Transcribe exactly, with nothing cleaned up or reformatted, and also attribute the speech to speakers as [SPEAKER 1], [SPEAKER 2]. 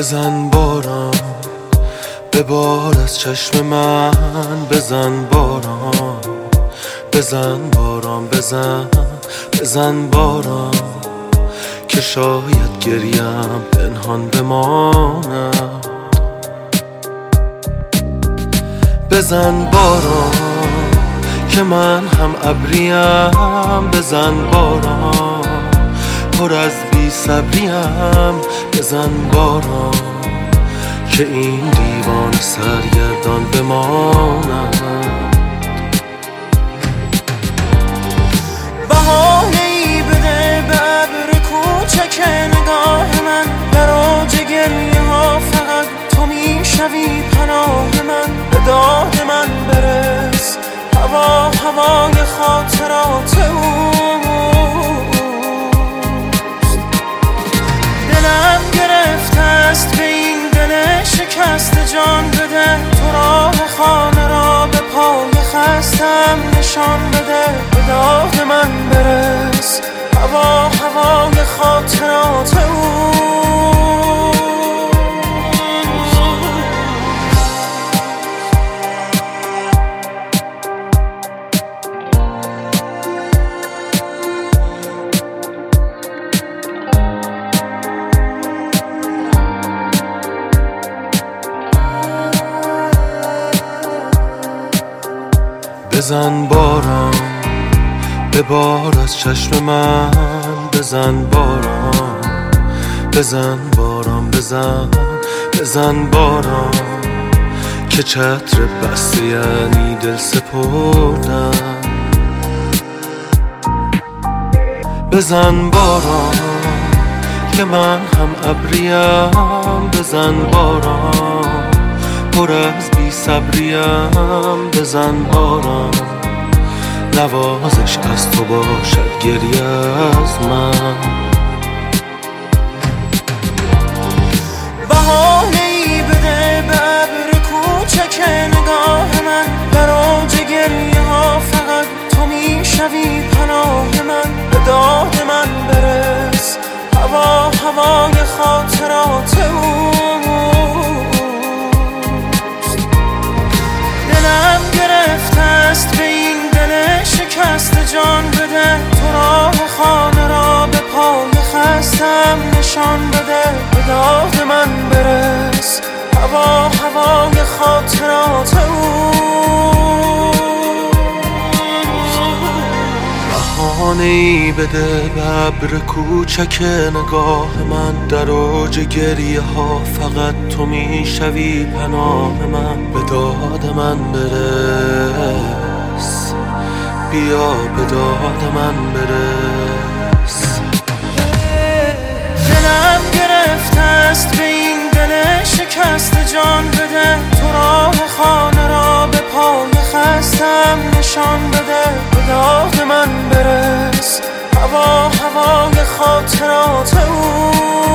[SPEAKER 1] بزن باران به بار از چشم من، بزن باران بزن باران بزن بزن باران که شاید گریم پنهان بماند. بزن باران که من هم ابریم، بزن باران پر از بی صبریم، بزن باران که این دیوان سرگردان بماند.
[SPEAKER 2] بهانه‌ای بده به ابر کوچک نگاه من، در اوج گریه ها فقط تو میشوی پناه من. به داد من برس هوا هوای خاطرات اوست. دلم گرفته است به این دل شکست، جان بده تو راه خانه را به پای خستم نشان بده. به داد من برس هوا هوای خاطرات اوست.
[SPEAKER 1] بزن باران به بار از چشم من، بزن باران بزن باران بزن بزن باران که چتر بسته یعنی دل سپردن. بزن باران که من هم ابریم، بزن باران پر از بی صبریم، بزن باران نوازش از تو باشد گریه از من.
[SPEAKER 2] بهانه‌ای بده به ابر کوچک نگاه من، در اوج گریه ها فقط تو میشوی پناه من. به داد من برس هوا هوای خاطرات اوست. دلم گرفته است به این دل شکست، جان بده تو راه خانه را به پای خستم نشان بده. به داد من برس هوا هوای خاطرات اوست.
[SPEAKER 1] بهانه‌ای بده به ابر کوچک نگاه من، در اوج گریه ها فقط تو میشوی پناه من. به داد من برس بیا به داد من برس.
[SPEAKER 2] دلم گرفته است به این دل شکست، جان بده تو راه خانه را به پای خستم نشان بده. به داد من برس هوا هوای خاطرات او